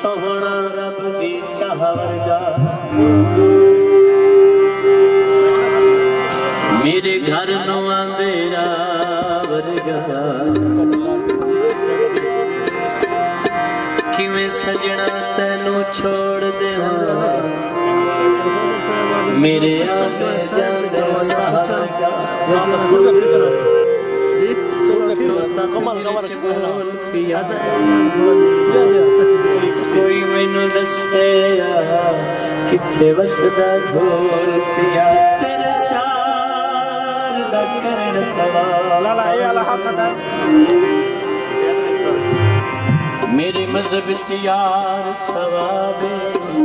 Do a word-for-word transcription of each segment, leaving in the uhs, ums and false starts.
सोहना रब दी चाह वर्गा मेरे घर नो अंधेरा वर्गा किवें सजना तैनू छोड़ देवा मेरे आगे जांदे सहारा कोई मैनू दसे किथे वसदा ढोल पिया तेरे शार दा करण तवा मेरे मजहब च यार सवाबे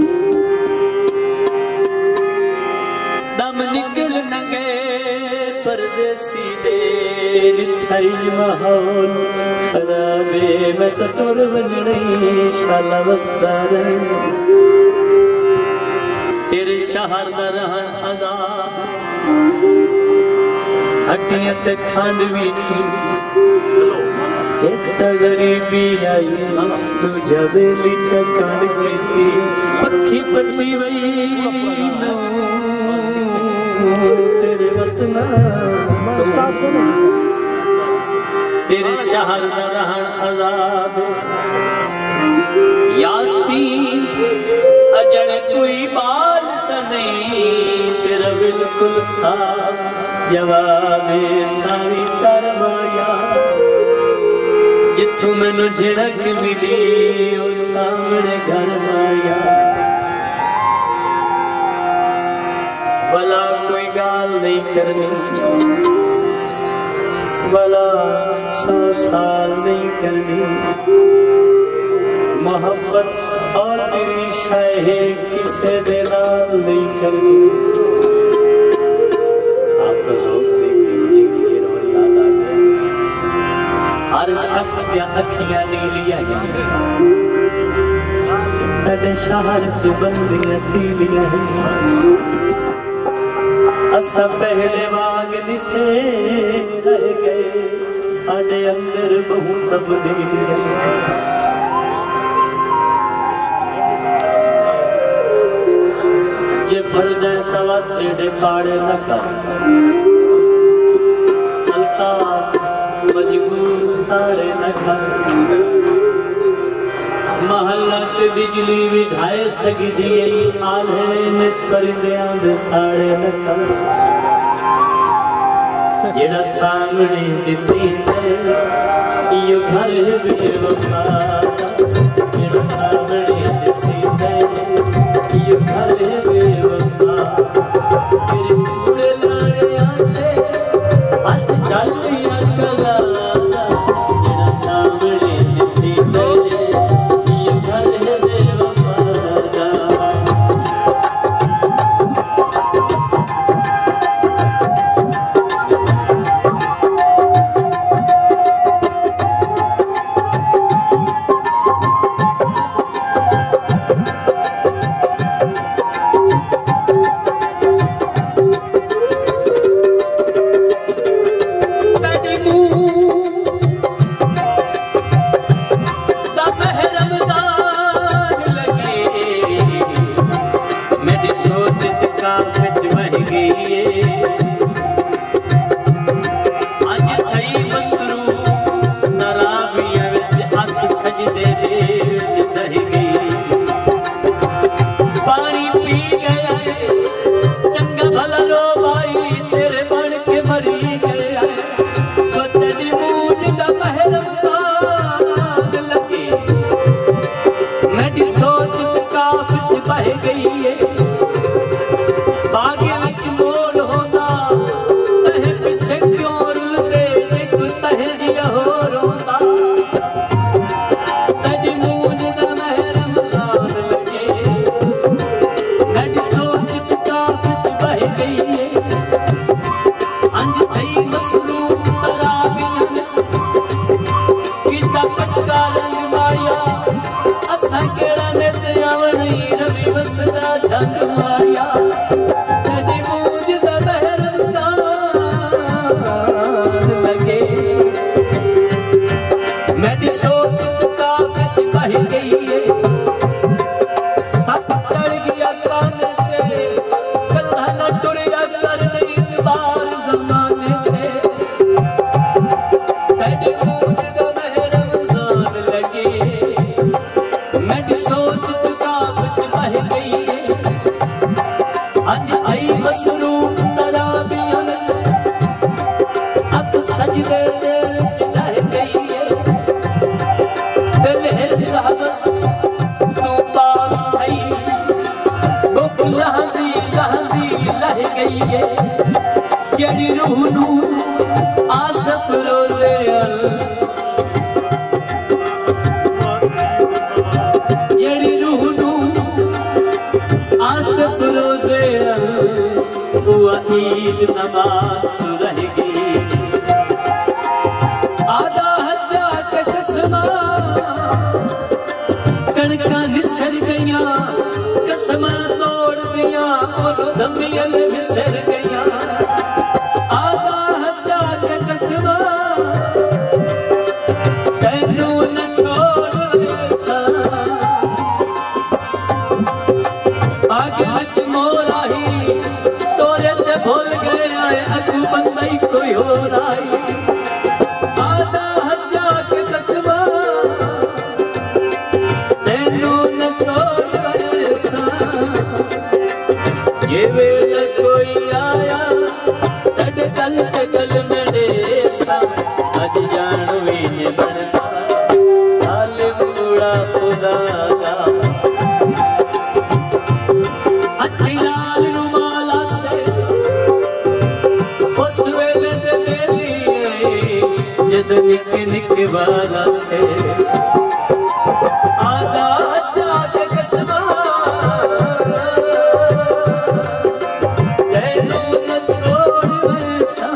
दम निकल नंगे परदेसी दे निठाई माहौल खराबे मैं तो तुर वजनी शाला वस्तार तेरे शहर दा रहन आजाद हड्डियां ते खंड वीटी एक तो गरीबी आई दूजा बेली चकड़ कीती पक्खी पट्टी वही तेरे वतना तेरे शहर दा रहन आजाद यासीन अजण कोई बाल तो नहीं तेरा बिल्कुल साफ जवाब सारी तरमाया जिथों मैनू झिड़क मिली ओ सामने घर माया भला कोई गाल नहीं करनी भला सौ साल नहीं करनी मोहब्बत और तेरी शाहे किसे दे नाल नहीं करनी आपका ज़ौक़ देख के मुझे खेर और याद आ गया हर शख्स दिया अखियां नीलियां तेरे शहर च बंदियां तीलियां असा पहले वाग निसे रह गए साडे अंदर बहुत तब्दील जे फर्दे तवा तेरे पाड़े न कर अल्ताफ मजबूर तारे न कर महल्ला ते बिजली भी ढाए सकदी है आल्हे ने परिंदियां दे साड़े न कर जेड़ा सामने दिसी ते इयो घर बेवफा जेड़ा सामने दिसी ते इयो घर बेवफा तेरे कूड़े लारे आंदे हाथ चलिया गला जेड़ा सामने दिसी ते रूह नू आसफ रोजे जेड़ी रूह नू आसफ रोजे हुआ ईद नमाज रहेगी आधा हजा के कसमा कणका निसर गया कसमा तोड़ दिया और धमियन विसर गया आधा हजा के कसमा तेनू न छोड़ आगे नच मोरा ही तोरे ते भूल गए आए अगू बंदा ही कोई हो रही आधा हजा के कसमा तेनू न छोड़ ये वेल कोई आया तड़ गल गल मडेसा अज जानू ही बनता सालिम बूढ़ा खुदा का हथी लाल रुमाला से उस वेले दे मेली जद निके निके वाला से आधा जाके कसमा तेनू न छोड़ वैसा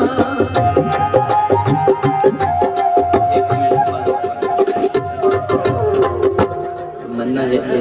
एक मिनट मन्ना है